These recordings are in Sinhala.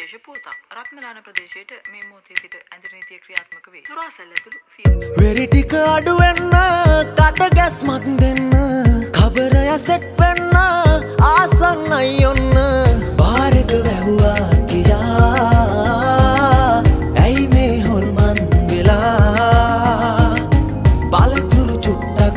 විශේෂ පුවතක්. රත්මලාන ප්‍රදේශයට මේ මොහොතේ සිට ඇඳිරි නීතිය ක්‍රියාත්මක වේ. සුරාසැල්ල ඇතුළු සියලු වෙරි ටික අඩු වෙන්න කට ගැස්මක් දෙන්න කබරය සෙට් වෙන්න ආසන් අයියොන්න බාරක වැහුවා කියා ඇයි මේ හොල්මන් වෙලා බලතුරු චුට්ටක්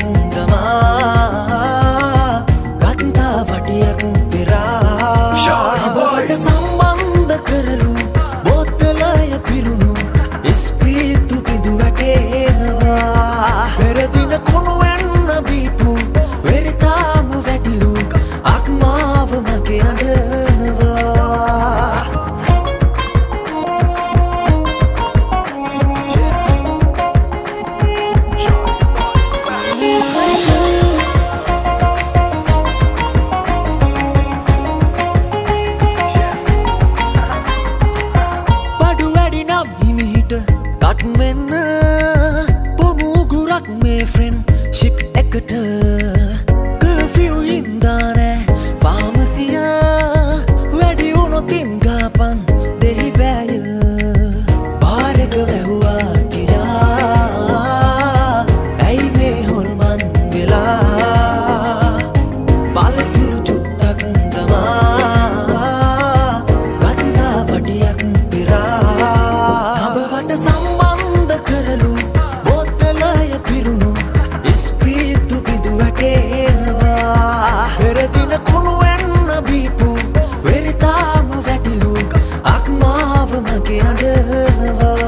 ගමා ගත්තා වටියක් පෙරා සම්බන්ධ කරලු බෝතලය පිරුණු ඉස්ප්‍රීතු පිදු වැටේනවා පෙරදින කුණු වෙන්න බීපු වෙරිතාම වැටිලු අක්මාව මගේ අඬනවා බඩු වැඩි නම් හිමිහිට කට් වෙන්න පොමුගුරක් මේ ෆ්‍රෙන්ඩ්ෂිප් එකට කර්ෆියු හින්දා නෑ ෆාමසිය වැඩි වුණොතින් ගාපන් දෙහි බෑය බාරක වැහුවා කියා ඇයි මේ හොල්මන් වෙලා බලතුරු චුට්ටක් ගමා ගත්තා වටියක් පෙරා හබවට සම්බන්ධ කරලු බෝතලය පිරුණු ඉස්ප්‍රීතු පිදු වැටේනවා පෙරදින කුණු වෙන්න බීපු වෙරිතාම වැටිලු අක්මාව මගේ අඬනවා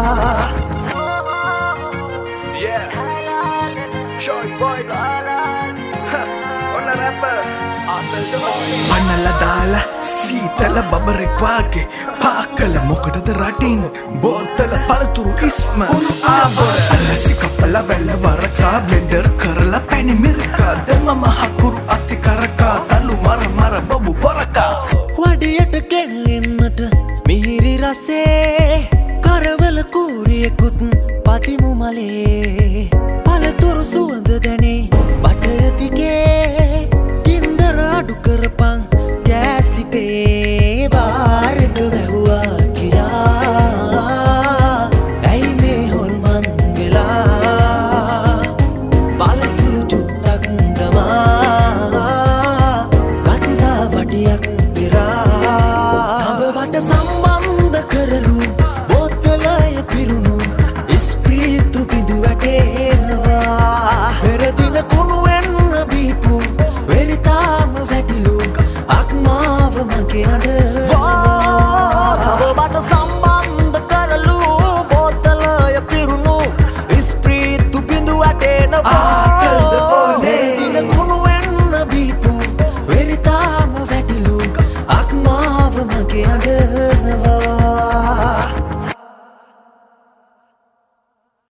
අනල දාලා සීතල බබරෙක් වාගේ පාකල මොකටද රටින් බෝතල පළතුරු ඉස්ම ආබර අලසි කපල වැල්ල වරකා බ්ලෙන්ඩර් කරලා පැණි මිරිකා දෙමම හකුරු අති කරකා තලු මර බබු පොරකා වඩියට ගෙන්නෙන්නට මිහිරි රසේ කරවල කූරියකුත් පතිමු මලේ පළතුරු සුවඳ දැනේ බටය දිගේ ගින්දර අඩු කරපන් ගෑස් ලිපේ බාරක වැහුවා කියා ඇයි මේ හොල්මන් වෙලා පළතුරු චුට්ටක් ගමා ගත්තා වටියක් පෙරා හබවට සම්බන්ධ කරලු බෝතලය පිරුණු ඉස්ප්‍රීතු පිදු වැටේනවා පෙරදින කුණු වෙන්න බීපු වෙරිතාම වැටිලු අක්මාව මගේ අඬනවා හබවට සම්බන්ධ කරලු බෝතලය පිරුණු ඉස්ප්‍රීතු පිදු වැටේනවා පෙරදින කුණු වෙන්න බීපු වෙරිතාම වැටිලු අක්මාව මගේ අඬනවා